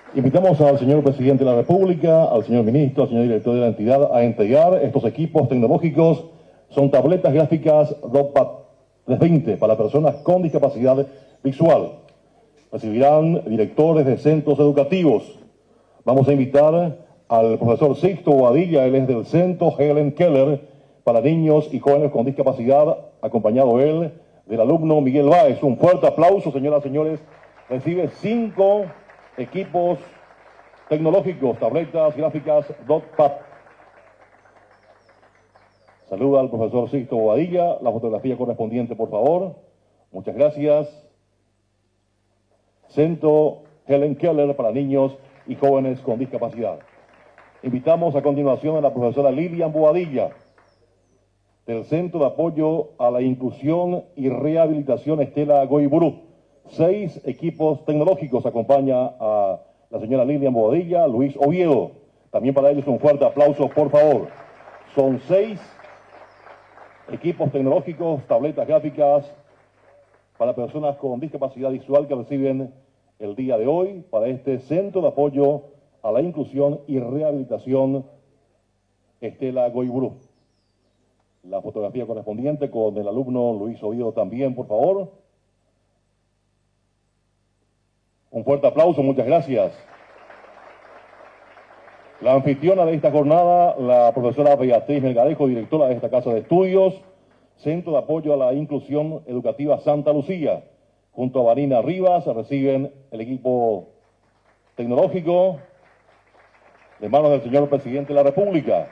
Invitamos al señor presidente de la República, al señor ministro, al señor director de la entidad a entregar estos equipos tecnológicos. Son tabletas gráficas DotPad 320 para personas con discapacidad visual. Recibirán directores de centros educativos. Vamos a invitar al profesor Sixto Bobadilla, él es del Centro Helen Keller para niños y jóvenes con discapacidad, acompañado él del alumno Miguel Báez. Un fuerte aplauso, señoras y señores. Recibe 5 equipos tecnológicos, tabletas gráficas DotPad. Saluda al profesor Sixto Bobadilla. La fotografía correspondiente, por favor. Muchas gracias. Centro Helen Keller para niños y jóvenes con discapacidad. Invitamos a continuación a la profesora Lilian Bobadilla, del Centro de Apoyo a la Inclusión y Rehabilitación Estela Goiburú. 6 equipos tecnológicos acompaña a la señora Lilian Bobadilla, Luis Oviedo. También para ellos un fuerte aplauso, por favor. Son 6 equipos tecnológicos, tabletas gráficas para personas con discapacidad visual que reciben el día de hoy para este Centro de Apoyo a la Inclusión y Rehabilitación Estela Goiburú. La fotografía correspondiente con el alumno Luis Oviedo también, por favor. Un fuerte aplauso, muchas gracias. La anfitriona de esta jornada, la profesora Beatriz Melgarejo, directora de esta casa de estudios, Centro de Apoyo a la Inclusión Educativa Santa Lucía. Junto a Marina Rivas reciben el equipo tecnológico de manos del señor presidente de la República.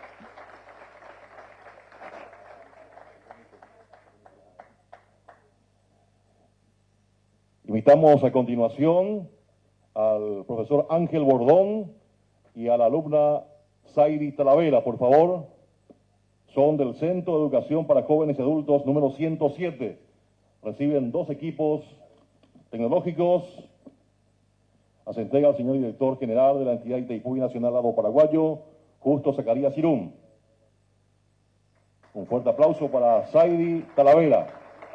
Invitamos a continuación al profesor Ángel Bordón y a la alumna Zairi Talavera, por favor. Son del Centro de Educación para Jóvenes y Adultos número 107. Reciben 2 equipos tecnológicos. Hace entrega al señor director general de la entidad Itaipú Nacional Lado Paraguayo, Justo Zacarías Irún. Un fuerte aplauso para Zairi Talavera.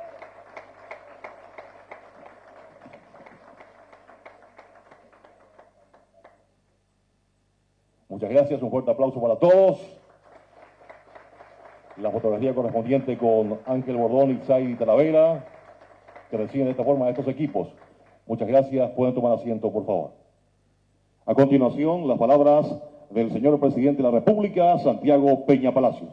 Muchas gracias, un fuerte aplauso para todos. La fotografía correspondiente con Ángel Bordón y Zairi Talavera, que reciben de esta forma estos equipos. Muchas gracias, pueden tomar asiento, por favor. A continuación, las palabras del señor presidente de la República, Santiago Peña Palacios.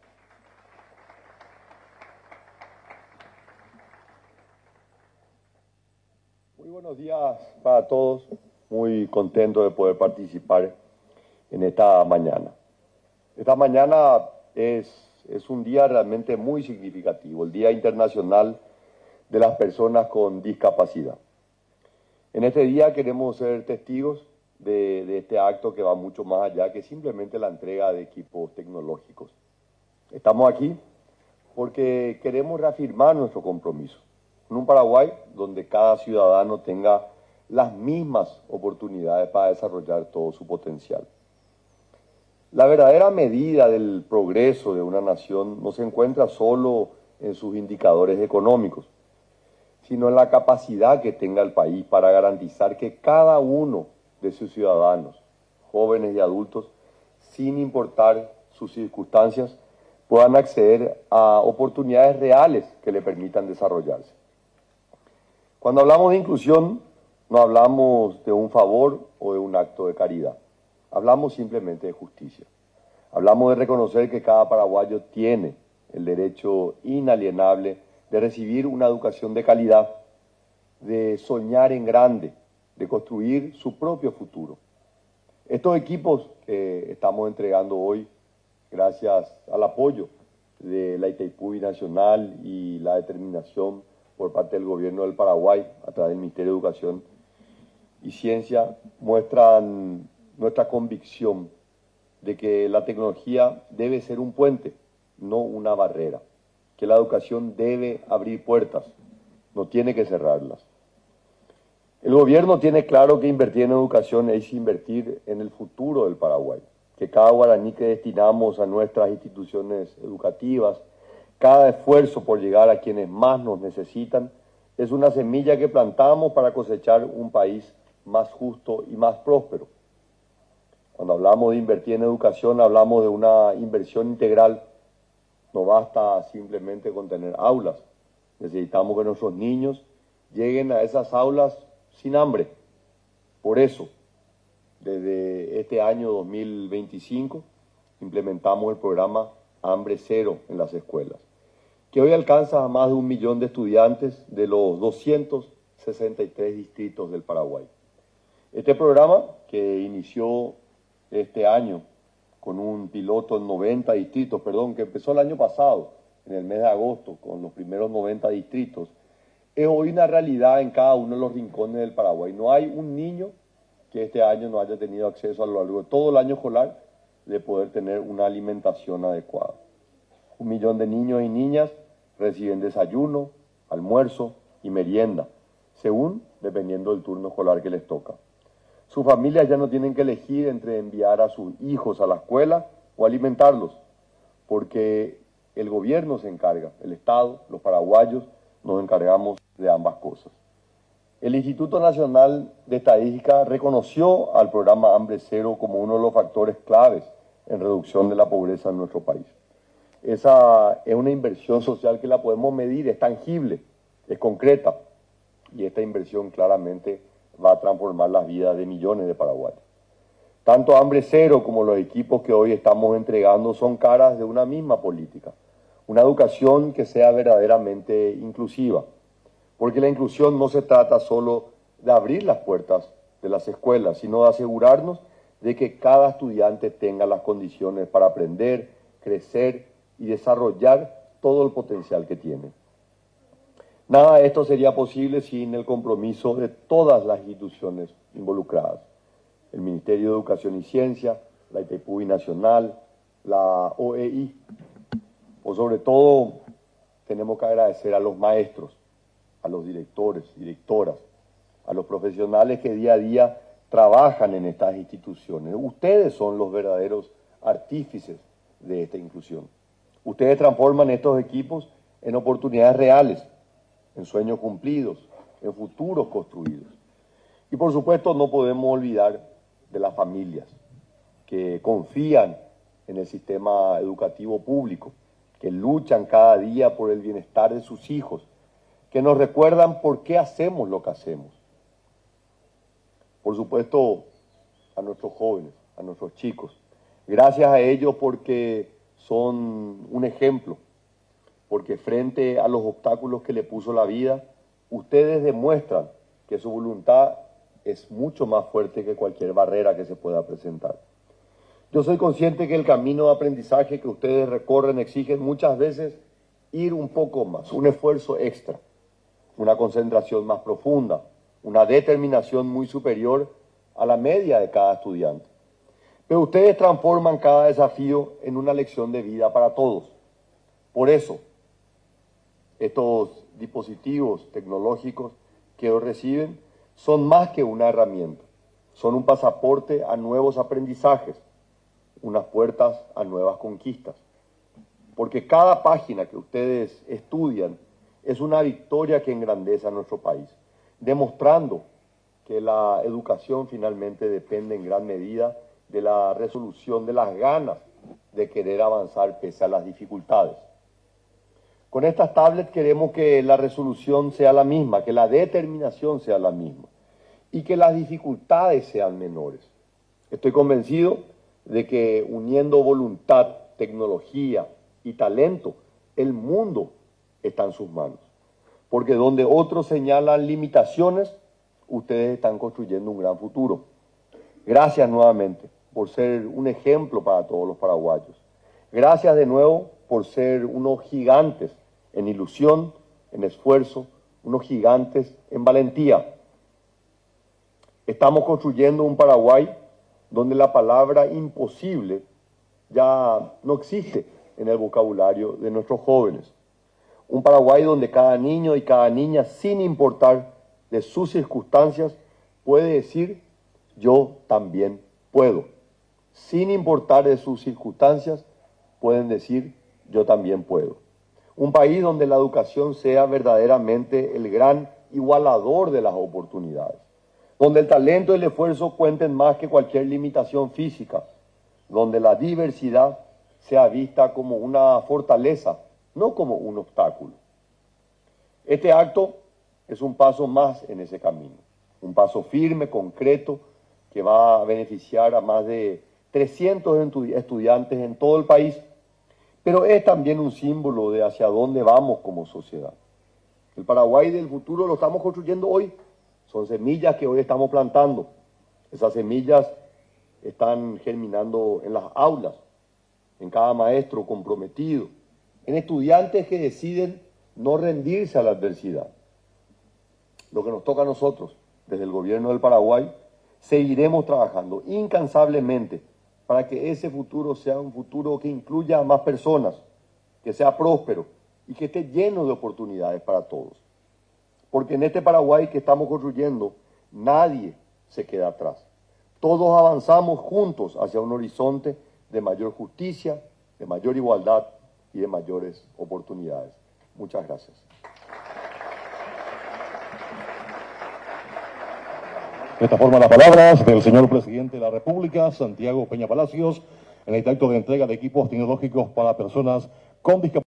Muy buenos días para todos, muy contento de poder participar en esta mañana. Esta mañana es un día realmente muy significativo, el Día Internacional de las Personas con Discapacidad. En este día queremos ser testigos de este acto que va mucho más allá que simplemente la entrega de equipos tecnológicos. Estamos aquí porque queremos reafirmar nuestro compromiso en un Paraguay donde cada ciudadano tenga las mismas oportunidades para desarrollar todo su potencial. La verdadera medida del progreso de una nación no se encuentra solo en sus indicadores económicos, sino en la capacidad que tenga el país para garantizar que cada uno de sus ciudadanos, jóvenes y adultos, sin importar sus circunstancias, puedan acceder a oportunidades reales que le permitan desarrollarse. Cuando hablamos de inclusión, no hablamos de un favor o de un acto de caridad. Hablamos simplemente de justicia. Hablamos de reconocer que cada paraguayo tiene el derecho inalienable de recibir una educación de calidad, de soñar en grande, de construir su propio futuro. Estos equipos que estamos entregando hoy, gracias al apoyo de la Itaipú Nacional y la determinación por parte del gobierno del Paraguay, a través del Ministerio de Educación y Ciencia, muestran nuestra convicción de que la tecnología debe ser un puente, no una barrera, que la educación debe abrir puertas, no tiene que cerrarlas. El gobierno tiene claro que invertir en educación es invertir en el futuro del Paraguay, que cada guaraní que destinamos a nuestras instituciones educativas, cada esfuerzo por llegar a quienes más nos necesitan, es una semilla que plantamos para cosechar un país más justo y más próspero. Cuando hablamos de invertir en educación, hablamos de una inversión integral. No basta simplemente con tener aulas. Necesitamos que nuestros niños lleguen a esas aulas sin hambre. Por eso, desde este año 2025, implementamos el programa Hambre Cero en las escuelas, que hoy alcanza a más de 1 millón de estudiantes de los 263 distritos del Paraguay. Este programa, que inició este año con un piloto en 90 distritos, que empezó el año pasado, en el mes de agosto, con los primeros 90 distritos, es hoy una realidad en cada uno de los rincones del Paraguay. No hay un niño que este año no haya tenido acceso a lo largo de todo el año escolar de poder tener una alimentación adecuada. 1 millón de niños y niñas reciben desayuno, almuerzo y merienda, dependiendo del turno escolar que les toca. Sus familias ya no tienen que elegir entre enviar a sus hijos a la escuela o alimentarlos, porque el gobierno se encarga, el Estado, los paraguayos, nos encargamos de ambas cosas. El Instituto Nacional de Estadística reconoció al programa Hambre Cero como uno de los factores claves en reducción de la pobreza en nuestro país. Esa es una inversión social que la podemos medir, es tangible, es concreta, y esta inversión claramente va a transformar las vidas de millones de paraguayos. Tanto Hambre Cero como los equipos que hoy estamos entregando son caras de una misma política, una educación que sea verdaderamente inclusiva, porque la inclusión no se trata solo de abrir las puertas de las escuelas, sino de asegurarnos de que cada estudiante tenga las condiciones para aprender, crecer y desarrollar todo el potencial que tiene. Nada de esto sería posible sin el compromiso de todas las instituciones involucradas. El Ministerio de Educación y Ciencia, la IPEPUI Nacional, la OEI. O sobre todo, tenemos que agradecer a los maestros, a los directores, directoras, a los profesionales que día a día trabajan en estas instituciones. Ustedes son los verdaderos artífices de esta inclusión. Ustedes transforman estos equipos en oportunidades reales, en sueños cumplidos, en futuros construidos. Y por supuesto no podemos olvidar de las familias que confían en el sistema educativo público, que luchan cada día por el bienestar de sus hijos, que nos recuerdan por qué hacemos lo que hacemos. Por supuesto, a nuestros jóvenes, a nuestros chicos. Gracias a ellos porque son un ejemplo, porque frente a los obstáculos que le puso la vida, ustedes demuestran que su voluntad es mucho más fuerte que cualquier barrera que se pueda presentar. Yo soy consciente que el camino de aprendizaje que ustedes recorren exige muchas veces ir un poco más, un esfuerzo extra, una concentración más profunda, una determinación muy superior a la media de cada estudiante. Pero ustedes transforman cada desafío en una lección de vida para todos. Por eso, estos dispositivos tecnológicos que hoy reciben son más que una herramienta, son un pasaporte a nuevos aprendizajes, unas puertas a nuevas conquistas. Porque cada página que ustedes estudian es una victoria que engrandece a nuestro país, demostrando que la educación finalmente depende en gran medida de la resolución de las ganas de querer avanzar pese a las dificultades. Con estas tablets queremos que la resolución sea la misma, que la determinación sea la misma y que las dificultades sean menores. Estoy convencido de que uniendo voluntad, tecnología y talento, el mundo está en sus manos. Porque donde otros señalan limitaciones, ustedes están construyendo un gran futuro. Gracias nuevamente por ser un ejemplo para todos los paraguayos. Gracias de nuevo por ser unos gigantes en ilusión, en esfuerzo, unos gigantes en valentía. Estamos construyendo un Paraguay donde la palabra imposible ya no existe en el vocabulario de nuestros jóvenes. Un Paraguay donde cada niño y cada niña, sin importar de sus circunstancias, puede decir, yo también puedo. Sin importar de sus circunstancias, pueden decir, yo también puedo. Un país donde la educación sea verdaderamente el gran igualador de las oportunidades. donde el talento y el esfuerzo cuenten más que cualquier limitación física, donde la diversidad sea vista como una fortaleza, no como un obstáculo. Este acto es un paso más en ese camino, un paso firme, concreto, que va a beneficiar a más de 300 estudiantes en todo el país, pero es también un símbolo de hacia dónde vamos como sociedad. El Paraguay del futuro lo estamos construyendo hoy, son semillas que hoy estamos plantando. Esas semillas están germinando en las aulas, en cada maestro comprometido, en estudiantes que deciden no rendirse a la adversidad. Lo que nos toca a nosotros, desde el gobierno del Paraguay, seguiremos trabajando incansablemente para que ese futuro sea un futuro que incluya a más personas, que sea próspero y que esté lleno de oportunidades para todos. Porque en este Paraguay que estamos construyendo, nadie se queda atrás. Todos avanzamos juntos hacia un horizonte de mayor justicia, de mayor igualdad y de mayores oportunidades. Muchas gracias. De esta forma, las palabras del señor presidente de la República, Santiago Peña Palacios, en el acto de entrega de equipos tecnológicos para personas con discapacidad.